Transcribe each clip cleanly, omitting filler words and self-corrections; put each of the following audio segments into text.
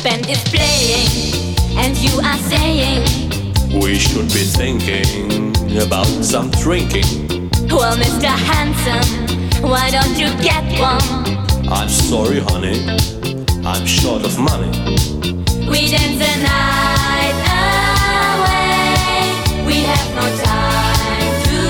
band is playing, and you are saying we should be thinking about some drinking. well, Mr. Handsome, why don't you get one? I'm sorry, honey, I'm short of money. We dance the night away, we have no time to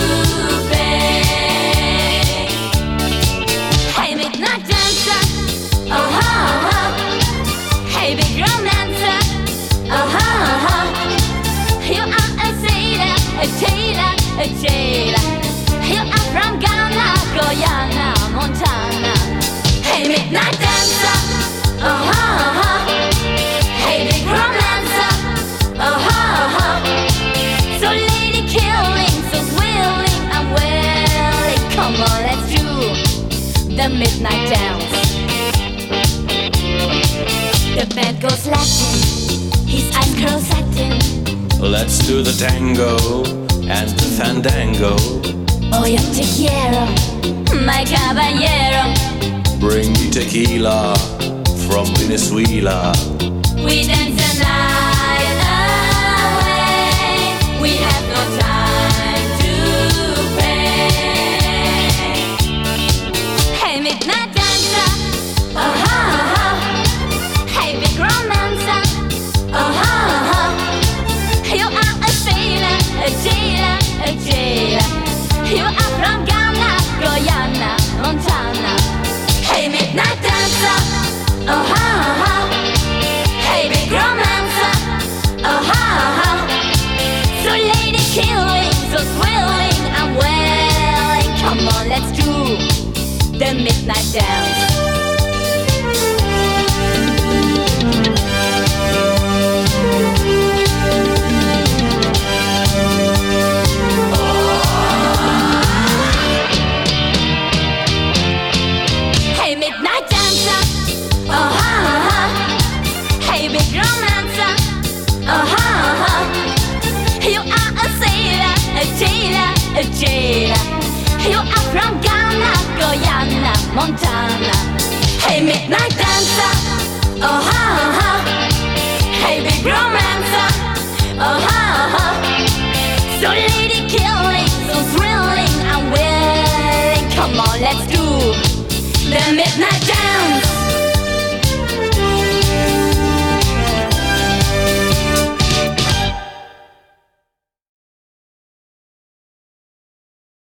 pay. Hey, midnight dancer, oh ha ha. Hey, big romancer, oh ha ha. You are a sailor, a tailor, a jailer. You are from Ghana, Guyana, Montana. Hey, midnight dancer, oh ha ha. Hey, big romancer, oh ha ha. So lady killing, so willing, I'm willing. Come on, let's do the midnight dance. The band goes Latin, his eyes curl satin. Let's do the tango and the fandango. Oh, yo te quiero, my caballero. Bring me tequila from Venezuela. We dance the night away, we have no time to pay. Hey, midnight dancer, oh ha ha. Hey, big romancer, oh ha ha. You are a sailor, a jailer, a jailer. You are from Ghana, Guyana, Montana. Hey, midnight dancer, oh ha ha. Hey, big romancer, oh ha ha. So lady killing, so thrilling, I'm willing. Come on, let's do the midnight dance. Hey, midnight dancer, oh ha ha. Hey, big romancer, oh ha ha. You are a sailor, a jailer, a jailer. You are from Ghana, Guyana, Montana. Hey, midnight dancer, oh ha ha. Hey, big romancer, oh ha ha. So lady killing, so thrilling, I'm willing. Come on, let's do the midnight dance.